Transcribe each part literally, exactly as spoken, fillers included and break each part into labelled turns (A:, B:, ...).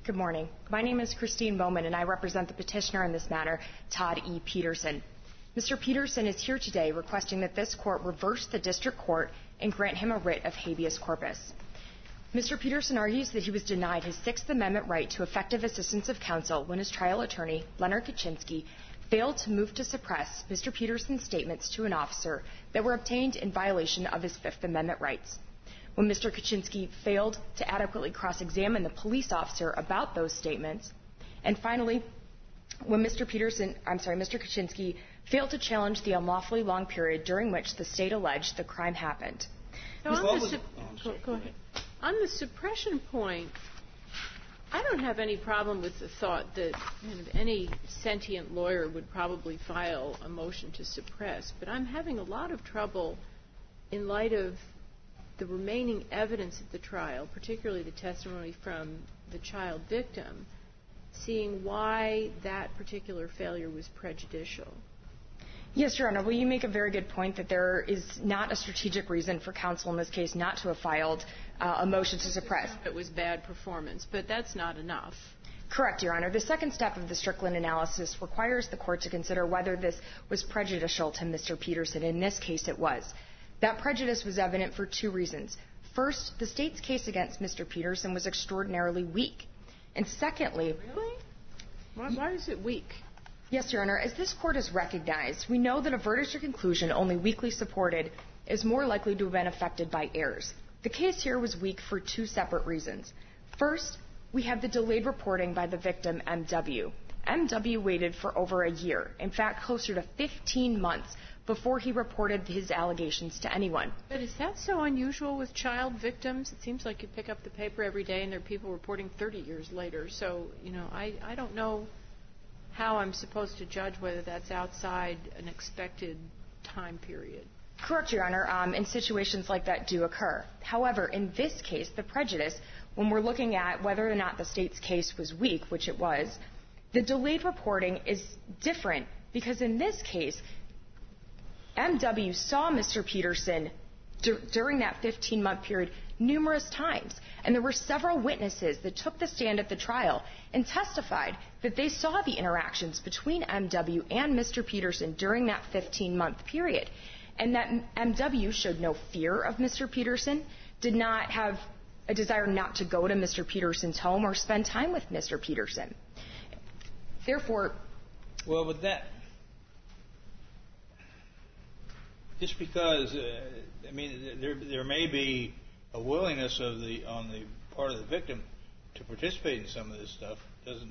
A: Good morning. My name is Christine Bowman, and I represent the petitioner in this matter, Todd E. Peterson. Mister Peterson is here today requesting that this court reverse the district court and grant him a writ of habeas corpus. Mister Peterson argues that he was denied his Sixth Amendment right to effective assistance of counsel when his trial attorney, Leonard Kaczynski, failed to move to suppress Mister Peterson's statements to an officer that were obtained in violation of his Fifth Amendment rights. When Mister Kaczynski failed to adequately cross-examine the police officer about those statements, and finally, when Mister Peterson, I'm sorry, Mister Kaczynski failed to challenge the unlawfully long period during which the state alleged the crime happened.
B: So on, the su- go, go ahead. on the suppression point, I don't have any problem with the thought that kind of any sentient lawyer would probably file a motion to suppress, but I'm having a lot of trouble in light of the remaining evidence at the trial, particularly the testimony from the child victim, seeing why that particular failure was prejudicial.
A: Yes, Your Honor. Well, you make a very good point that there is not a strategic reason for counsel in this case not to have filed uh, a motion to suppress.
B: It was bad performance, but that's not enough.
A: Correct, Your Honor. The second step of the Strickland analysis requires the court to consider whether this was prejudicial to Mister Peterson. In this case, it was. That prejudice was evident for two reasons. First, the state's case against Mister Peterson was extraordinarily weak. And secondly...
B: Really? Why, why is it weak?
A: Yes, Your Honor. As this court has recognized, we know that a verdict or conclusion only weakly supported is more likely to have been affected by errors. The case here was weak for two separate reasons. First, we have the delayed reporting by the victim, M W. M W waited for over a year, in fact, closer to fifteen months, before he reported his allegations to anyone.
B: But is that so unusual with child victims? It seems like you pick up the paper every day and there are people reporting thirty years later. So, you know, I, I don't know how I'm supposed to judge whether that's outside an expected time period.
A: Correct, Your Honor. Um, and situations like that do occur. However, in this case, the prejudice, when we're looking at whether or not the state's case was weak, which it was, the delayed reporting is different because in this case, M W saw Mister Peterson d- during that fifteen-month period numerous times. And there were several witnesses that took the stand at the trial and testified that they saw the interactions between M W and Mister Peterson during that fifteen-month period. And that M W showed no fear of Mister Peterson, did not have a desire not to go to Mister Peterson's home or spend time with Mister Peterson. Therefore...
C: Well, but that... Just because, uh, I mean, there there may be a willingness of the on the part of the victim to participate in some of this stuff doesn't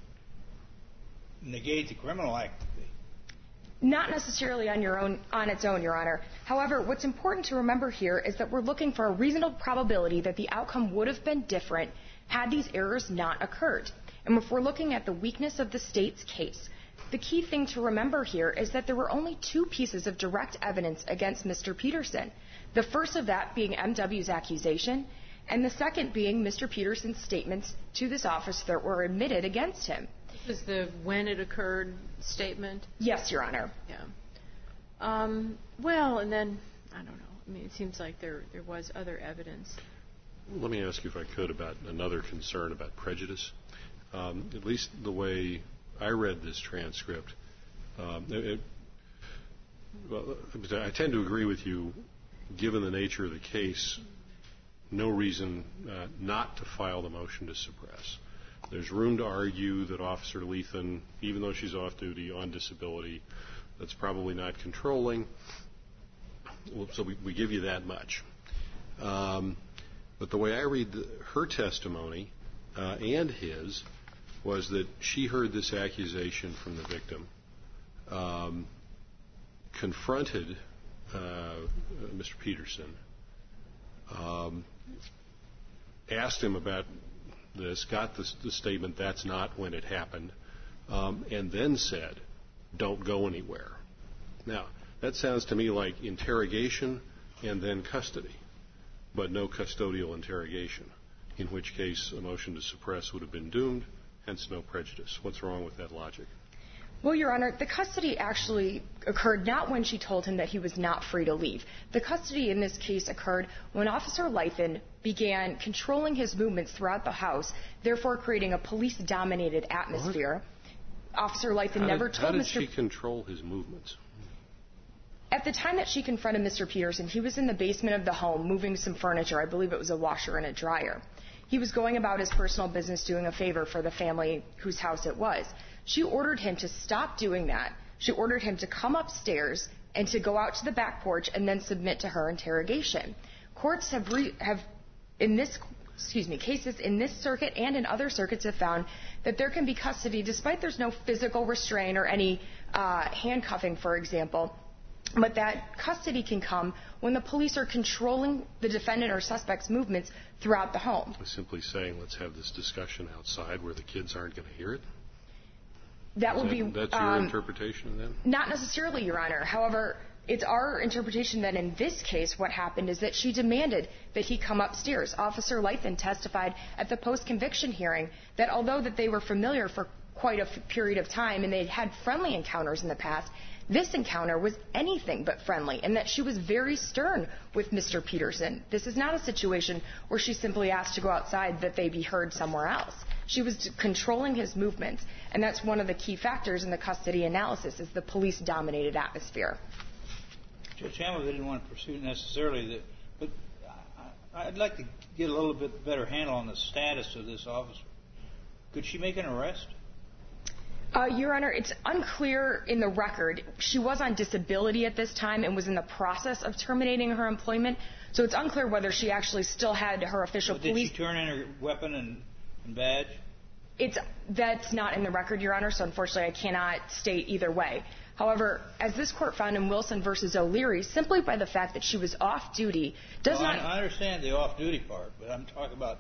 C: negate the criminal activity.
A: Not necessarily on your own, on its own, Your Honor. However, what's important to remember here is that we're looking for a reasonable probability that the outcome would have been different had these errors not occurred. And if we're looking at the weakness of the state's case, the key thing to remember here is that there were only two pieces of direct evidence against Mister Peterson. The first of that being M W's accusation, and the second being Mister Peterson's statements to this officer that were admitted against him.
B: Is the when it occurred statement?
A: Yes, Your Honor.
B: Yeah. Um, well, and then, I don't know. I mean, it seems like there there was other evidence.
D: Let me ask you, if I could, about another concern about prejudice. Um, at least the way I read this transcript, um, it, well, I tend to agree with you, given the nature of the case, no reason uh, not to file the motion to suppress. There's room to argue that Officer Lethan, even though she's off duty on disability, that's probably not controlling. Well, so we, we give you that much. Um, but the way I read the, her testimony uh, and his was that she heard this accusation from the victim, um, confronted uh, Mister Peterson, um, asked him about this, got the, the statement, that's not when it happened, um, and then said, don't go anywhere. Now, that sounds to me like interrogation and then custody, but no custodial interrogation, in which case a motion to suppress would have been doomed, hence no prejudice. What's wrong with that logic?
A: Well, Your Honor, the custody actually occurred not when she told him that he was not free to leave. The custody in this case occurred when Officer Lythen began controlling his movements throughout the house, therefore creating a police-dominated atmosphere. What? Officer Lythen
D: how
A: never
D: did,
A: told
D: How did
A: Mister
D: she control his movements?
A: At the time that she confronted Mister Peterson, he was in the basement of the home moving some furniture. I believe it was a washer and a dryer. He was going about his personal business doing a favor for the family whose house it was. She ordered him to stop doing that. She ordered him to come upstairs and to go out to the back porch and then submit to her interrogation. Courts have, re- have in this excuse me, cases in this circuit and in other circuits have found that there can be custody despite there's no physical restraint or any uh, handcuffing, for example. But that custody can come when the police are controlling the defendant or suspect's movements throughout the home.
D: Simply saying, let's have this discussion outside where the kids aren't going to hear it?
A: That would be...
D: That's your um, interpretation of that?
A: Not necessarily, Your Honor. However, it's our interpretation that in this case what happened is that she demanded that he come upstairs. Officer Lythen testified at the post-conviction hearing that although that they were familiar for quite a f- period of time and they'd had friendly encounters in the past, this encounter was anything but friendly, and that she was very stern with Mister Peterson. This is not a situation where she simply asked to go outside that they be heard somewhere else. She was controlling his movements, and that's one of the key factors in the custody analysis is the police-dominated atmosphere.
C: Judge Hamilton didn't want to pursue necessarily that, but I'd like to get a little bit better handle on the status of this officer. Could she make an arrest?
A: Uh, Your Honor, it's unclear in the record. She was on disability at this time and was in the process of terminating her employment, so it's unclear whether she actually still had her official
C: well, did
A: police...
C: Did she turn in her weapon and, and badge?
A: It's, that's not in the record, Your Honor, so unfortunately I cannot state either way. However, as this court found in Wilson versus O'Leary, simply by the fact that she was off-duty does
C: well,
A: not...
C: I understand the off-duty part, but I'm talking about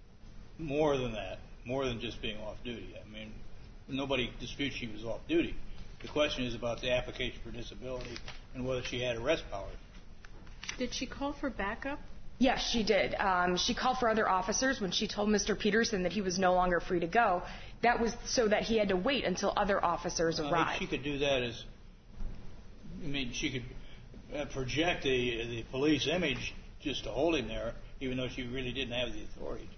C: more than that, more than just being off-duty. I mean... Nobody disputes she was off-duty. The question is about the application for disability and whether she had arrest power.
B: Did she call for backup?
A: Yes, she did. Um, she called for other officers when she told Mister Peterson that he was no longer free to go. That was so that he had to wait until other officers
C: uh,
A: arrived.
C: She could do that as, I mean, she could uh, project the, the police image just to hold him there, even though she really didn't have the authority to.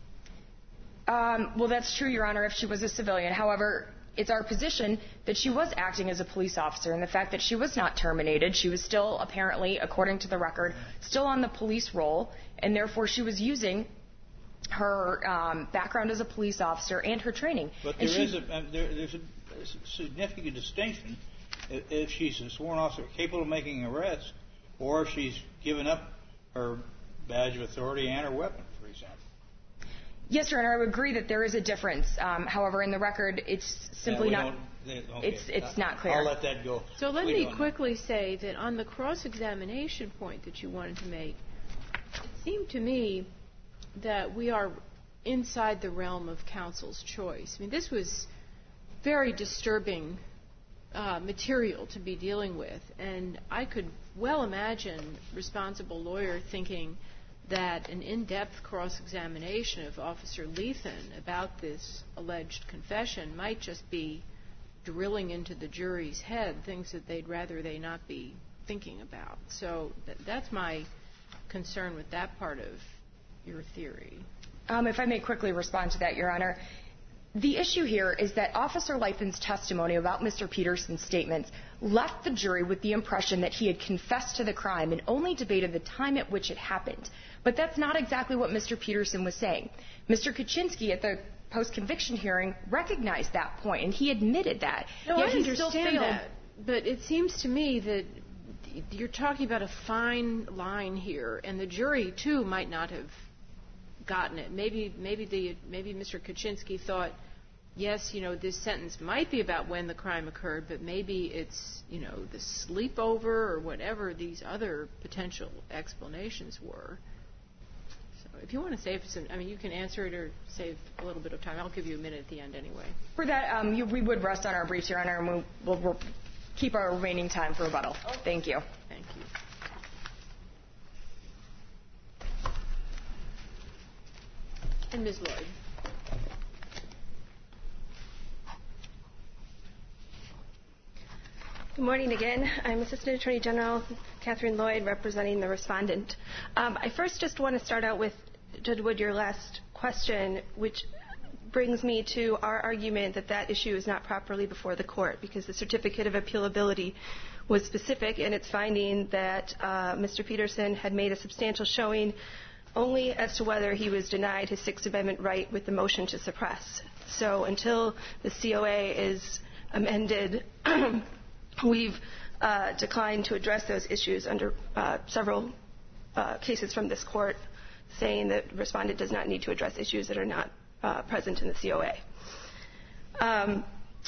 A: Um, well, that's true, Your Honor, if she was a civilian. However, it's our position that she was acting as a police officer, and the fact that she was not terminated, she was still apparently, according to the record, still on the police roll, and therefore she was using her um, background as a police officer and her training.
C: But there is a, uh, there, there's a significant distinction if she's a sworn officer capable of making an arrest, or if she's given up her badge of authority and her weapon, for example.
A: Yes, Your Honor, I would agree that there is a difference. Um, however, in the record, it's simply
C: yeah,
A: not.
C: Okay.
A: It's it's not clear.
C: I'll let that go.
B: So let
C: we
B: me quickly know. say that on the cross-examination point that you wanted to make, it seemed to me that we are inside the realm of counsel's choice. I mean, this was very disturbing uh, material to be dealing with, and I could well imagine a responsible lawyer thinking that an in-depth cross-examination of Officer Lythen about this alleged confession might just be drilling into the jury's head things that they'd rather they not be thinking about. So th- that's my concern with that part of your theory.
A: Um, if I may quickly respond to that, Your Honor. The issue here is that Officer Lythen's testimony about Mister Peterson's statements left the jury with the impression that he had confessed to the crime and only debated the time at which it happened. But that's not exactly what Mister Peterson was saying. Mister Kaczynski at the post-conviction hearing recognized that point, and he admitted that.
B: No,
A: Yet
B: I
A: he
B: understand
A: still failed.
B: that, but it seems to me that you're talking about a fine line here, and the jury, too, might not have gotten it. Maybe, maybe the, maybe Mister Kaczynski thought, yes, you know, this sentence might be about when the crime occurred, but maybe it's, you know, the sleepover or whatever these other potential explanations were. So if you want to save some, I mean, you can answer it or save a little bit of time. I'll give you a minute at the end anyway.
A: For that, um, you, we would rest on our briefs, Your Honor, and we'll, we'll, we'll keep our remaining time for rebuttal.
B: Okay.
A: Thank you.
B: Thank you. And Miz Lloyd.
E: Good morning again. I'm Assistant Attorney General Catherine Lloyd, representing the respondent. Um, I first just want to start out with, Judge Wood, your last question, which brings me to our argument that that issue is not properly before the court because the certificate of appealability was specific in its finding that uh, Mister Peterson had made a substantial showing only as to whether he was denied his Sixth Amendment right with the motion to suppress. So until the C O A is amended, we've uh, declined to address those issues under uh, several uh, cases from this court, saying that the respondent does not need to address issues that are not uh, present in the C O A. Um,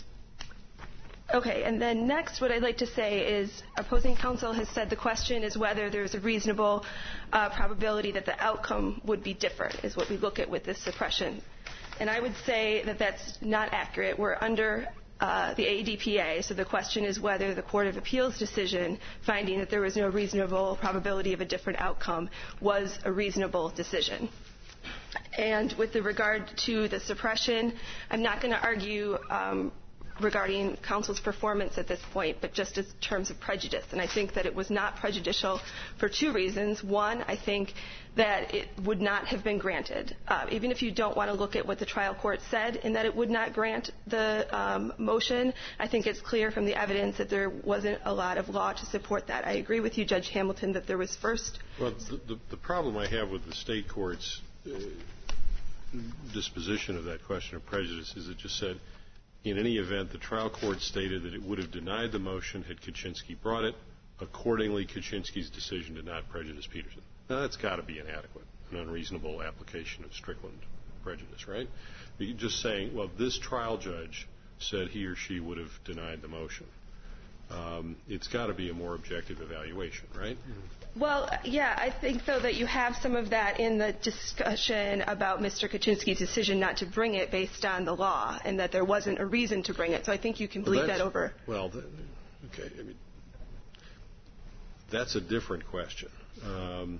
E: okay, and then next what I'd like to say is opposing counsel has said the question is whether there's a reasonable uh, probability that the outcome would be different, is what we look at with this suppression. And I would say that that's not accurate. We're under Uh, the A D P A, so the question is whether the Court of Appeals decision finding that there was no reasonable probability of a different outcome was a reasonable decision. And with the regard to the suppression, I'm not going to argue um, regarding counsel's performance at this point, but just in terms of prejudice. And I think that it was not prejudicial for two reasons. One, I think that it would not have been granted, uh, even if you don't want to look at what the trial court said in that it would not grant the um, motion. I think it's clear from the evidence that there wasn't a lot of law to support that. I agree with you, Judge Hamilton, that there was first.
D: Well, the, the, the problem I have with the state court's uh, disposition of that question of prejudice is it just said, in any event, the trial court stated that it would have denied the motion had Kaczynski brought it. Accordingly, Kaczynski's decision did not prejudice Peterson. Now, that's got to be inadequate, an unreasonable application of Strickland prejudice, right? You're just saying, well, this trial judge said he or she would have denied the motion. Um, it's got to be a more objective evaluation, right?
E: Well, yeah, I think, though, that you have some of that in the discussion about Mister Kaczynski's decision not to bring it based on the law and that there wasn't a reason to bring it. So I think you can bleed
D: well,
E: that over.
D: Well, th- okay. I mean, that's a different question. Um,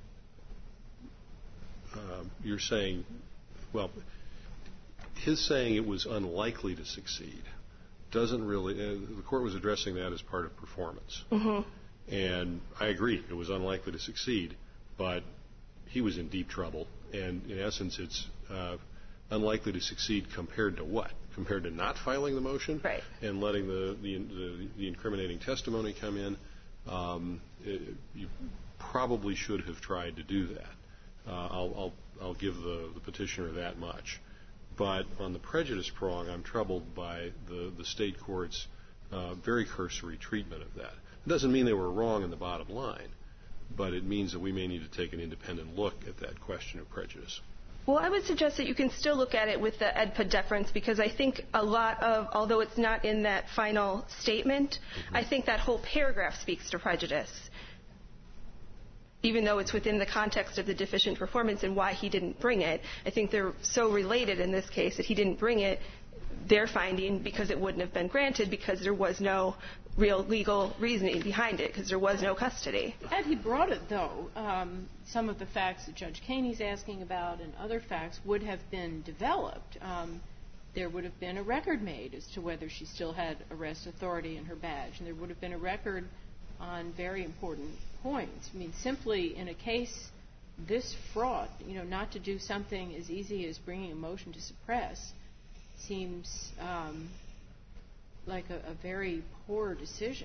D: uh, you're saying, well, his saying it was unlikely to succeed doesn't really, uh, the court was addressing that as part of performance.
E: Mm-hmm.
D: And I agree, it was unlikely to succeed, but he was in deep trouble. And in essence, it's uh, unlikely to succeed compared to what? Compared to not filing the motion?
E: Right.
D: And letting the, the, the, the incriminating testimony come in. Um, it, you probably should have tried to do that. Uh, I'll, I'll, I'll give the, the petitioner that much. But on the prejudice prong, I'm troubled by the, the state court's uh, very cursory treatment of that. It doesn't mean they were wrong in the bottom line, but it means that we may need to take an independent look at that question of prejudice.
E: Well, I would suggest that you can still look at it with the E D P A deference because I think a lot of, although it's not in that final statement, mm-hmm. I think that whole paragraph speaks to prejudice, even though it's within the context of the deficient performance and why he didn't bring it. I think they're so related in this case that he didn't bring it, they're finding because it wouldn't have been granted because there was no real legal reasoning behind it because there was no custody.
B: Had he brought it, though, um, some of the facts that Judge Kaney's asking about and other facts would have been developed. Um, there would have been a record made as to whether she still had arrest authority in her badge, and there would have been a record on very important points. I mean, simply in a case this fraught, you know, not to do something as easy as bringing a motion to suppress seems um, like a, a very poor decision.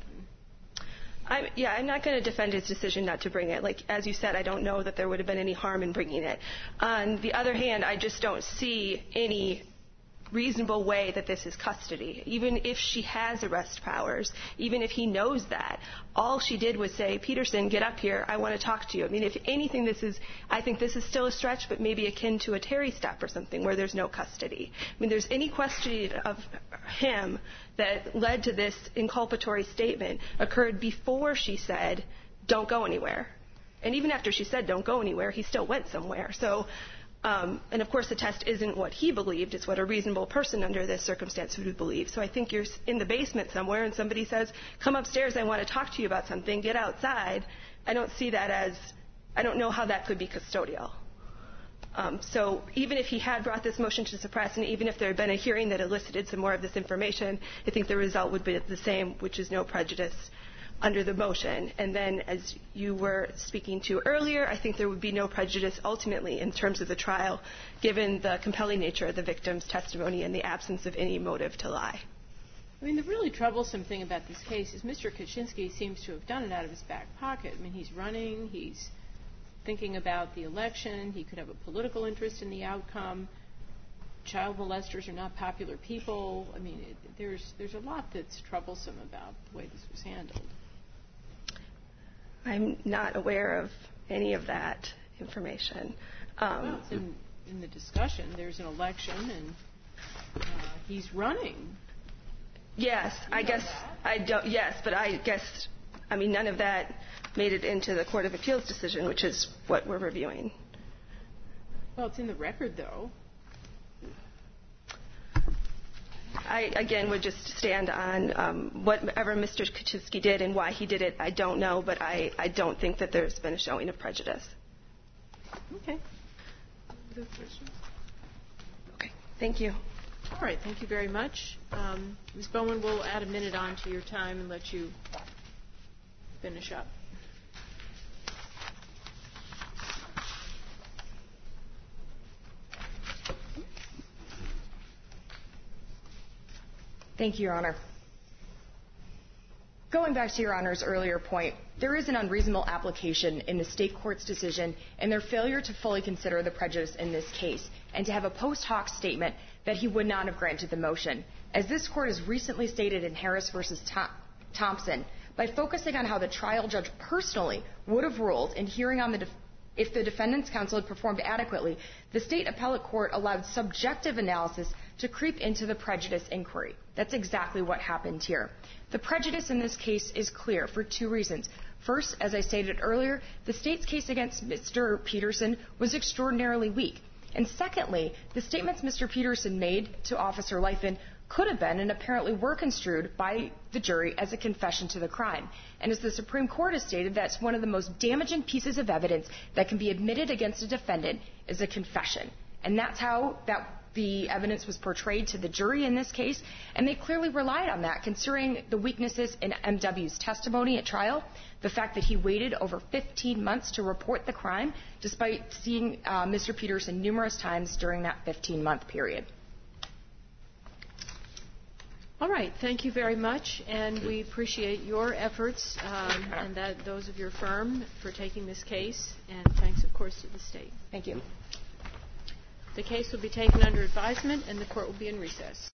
E: I, yeah, I'm not going to defend his decision not to bring it. Like, as you said, I don't know that there would have been any harm in bringing it. On the other hand, I just don't see any reasonable way that this is custody. Even if she has arrest powers, even if he knows that, all she did was say, Peterson, get up here, I want to talk to you. I mean, if anything, this is, I think this is still a stretch, but maybe akin to a Terry stop or something where there's no custody. I mean, there's any question of him that led to this inculpatory statement occurred before she said, don't go anywhere. And even after she said, don't go anywhere, he still went somewhere. So, Um, and, of course, the test isn't what he believed. It's what a reasonable person under this circumstance would believe. So I think you're in the basement somewhere and somebody says, come upstairs, I want to talk to you about something, get outside. I don't see that as – I don't know how that could be custodial. Um, so even if he had brought this motion to suppress, and even if there had been a hearing that elicited some more of this information, I think the result would be the same, which is no prejudice under the motion. And then, as you were speaking to earlier, I think there would be no prejudice ultimately in terms of the trial, given the compelling nature of the victim's testimony and the absence of any motive to lie.
B: I mean, the really troublesome thing about this case is Mister Kaczynski seems to have done it out of his back pocket. I mean, he's running, he's thinking about the election, he could have a political interest in the outcome. Child molesters are not popular people. I mean, it, there's there's a lot that's troublesome about the way this was handled.
E: I'm not aware of any of that information. Um,
B: well, it's in, in the discussion. There's an election, and uh, he's running.
E: Yes,
B: you
E: I guess
B: that.
E: I don't. Yes, but I guess I mean none of that made it into the Court of Appeals decision, which is what we're reviewing.
B: Well, it's in the record, though.
E: I, again, would just stand on um, whatever Mister Kaczynski did and why he did it. I don't know, but I, I don't think that there's been a showing of prejudice.
B: Okay.
E: Okay. Thank you.
B: All right. Thank you very much. Um, Miz Bowman, we'll add a minute on to your time and let you finish up.
A: Thank you, Your Honor. Going back to Your Honor's earlier point, there is an unreasonable application in the state court's decision and their failure to fully consider the prejudice in this case and to have a post hoc statement that he would not have granted the motion. As this court has recently stated in Harris v. Thompson, by focusing on how the trial judge personally would have ruled in hearing on the def- if the defendant's counsel had performed adequately, the state appellate court allowed subjective analysis to creep into the prejudice inquiry. That's exactly what happened here. The prejudice in this case is clear for two reasons. First, as I stated earlier, the state's case against Mister Peterson was extraordinarily weak. And secondly, the statements Mister Peterson made to Officer Leifen could have been and apparently were construed by the jury as a confession to the crime. And as the Supreme Court has stated, that's one of the most damaging pieces of evidence that can be admitted against a defendant is a confession. And that's how that the evidence was portrayed to the jury in this case, and they clearly relied on that, considering the weaknesses in M W's testimony at trial, the fact that he waited over fifteen months to report the crime, despite seeing uh, Mister Peterson numerous times during that fifteen-month period.
B: All right. Thank you very much, and we appreciate your efforts um, and that those of your firm for taking this case, and thanks, of course, to the state.
A: Thank you.
B: The case will be taken under advisement, and the court will be in recess.